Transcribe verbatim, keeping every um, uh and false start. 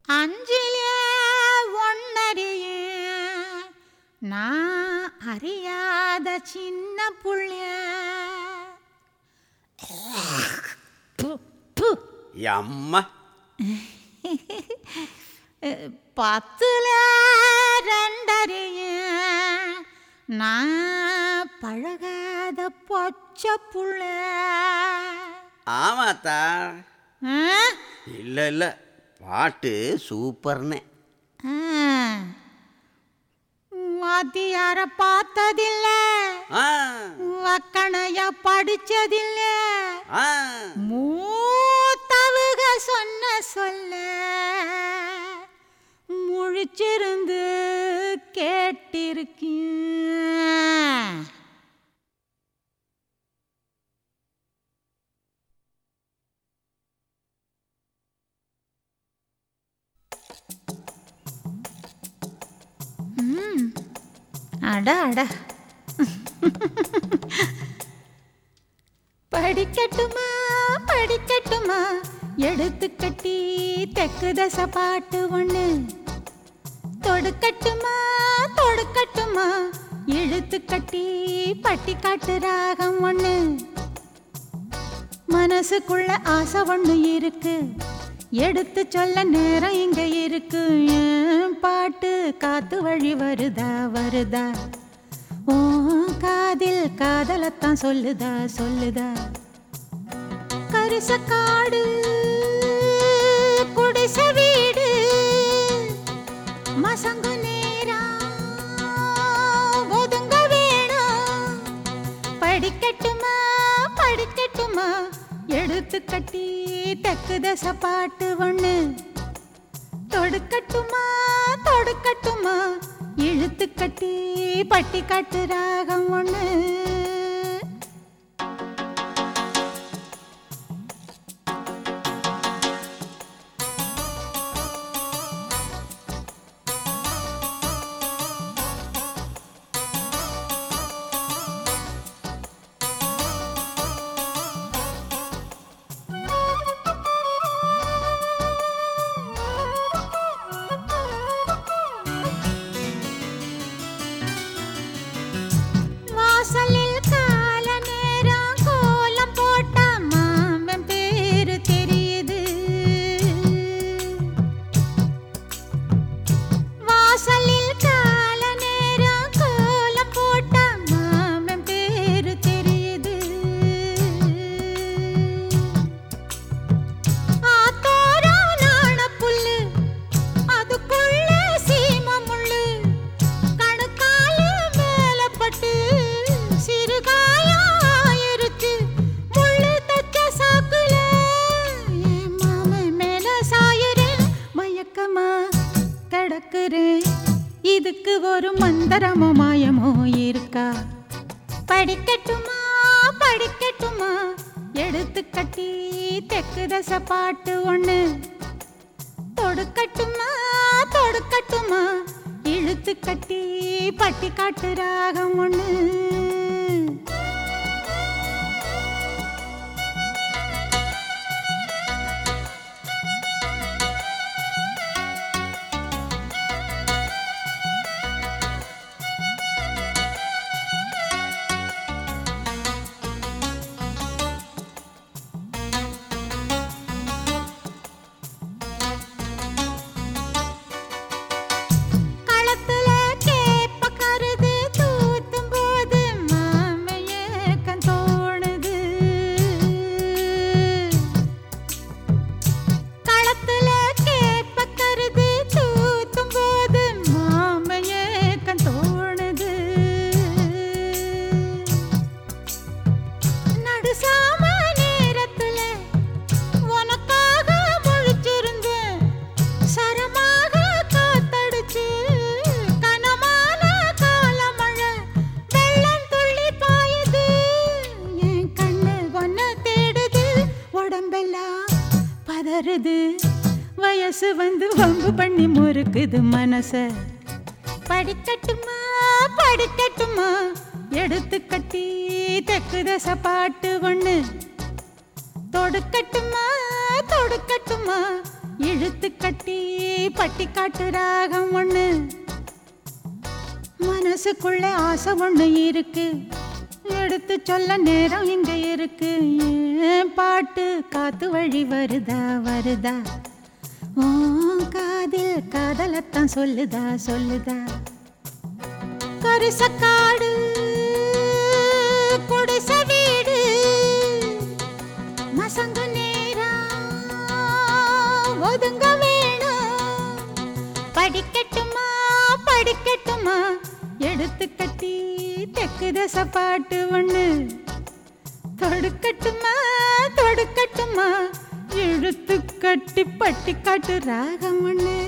அஞ்சிலே ஒன்னறிய நான் அறியாத சின்ன புள்ள. அம்மா பத்துல ரெண்டறிய நான் பழகாத பொச்ச புள்ள. ஆமாத்தா. இல்லை இல்லை, பாட்டு சூப்பர்னே. வாத்தியார பார்த்ததில்ல, வக்கணைய படிச்சதில்ல, மூத்தவுக சொன்ன சொல்ல முழிச்சிருந்து கேட்டிருக்கேன். அட அட படிக்கட்டுமா படிக்கட்டுமா எடுத்து கட்டி தெக்கு தசை பாட்டு ஒண்ணு. தொடுக்கட்டுமா தொடுக்கட்டுமா இழுத்து கட்டி பட்டி காட்டு ராகம் ஒண்ணு. மனசுக்குள்ள ஆசை ஒண்ணு இருக்கு, எடுத்து சொல்ல நேரம் இங்க இருக்கு. என் பாட்டு காத்து வழி வருதா வருதா, ஓ காதில் காதலத்தான் சொல்லுதா சொல்லுதா. கரிசக்காடு குடிச வீடு மசங்கு நேரம் ஒதுங்க வேணும். படிக்கட்டுமா படிக்கட்டுமா எடுத்து கட்டி தெக்கு தசை பாட்டு ஒண்ணு. தொடுக்கட்டுமா தொடுக்கட்டுமா இழுத்து கட்டி பட்டி காட்டு ராகம் ஒண்ணு. இதுக்கு ஒரு மந்திரமோ மாயமோ இருக்கா? படிக்கட்டுமா படிக்கட்டுமா எடுத்து கட்டி தெக்கு தசை பாட்டு ஒண்ணு. தொடுக்கட்டுமா தொடுக்கட்டுமா இழுத்து கட்டி பட்டி காட்டு ராகம் ஒண்ணு. வயசு வந்து வம்பு பண்ணி முறுக்குது மனச. படிக்கட்டுமா படிக்கட்டுமா எடுத்து கட்டி தெக்கு தசை பாட்டு ஒண்ணு. தொடுக்கட்டுமா தொடுக்கட்டுமா இழுத்து கட்டி பட்டி காட்டு ராகம் ஒண்ணு மனசுக்குள்ள ஆசை ஒண்ணு இருக்கு எடுத்து சொல்ல நேரம் இங்க இருக்கு ஏன் பாட்டு காத்து வழி வருதா வருதா ஓ காதில் காதலத்தான் சொல்லுதா சொல்லுதா கரிசக்காடு குடிச வீடு மசங்கு நேரம் ஒதுங்க வேணும் படிக்கட்டுமா படிக்கட்டுமா எடுத்து கட்டி தெக்கு தசை பாட்டு ஒண்ணு தொடுக்கட்டுமா தொடுக்கட்டுமா இழுத்து கட்டி பட்டி காட்டு ராகம் ஒண்ணு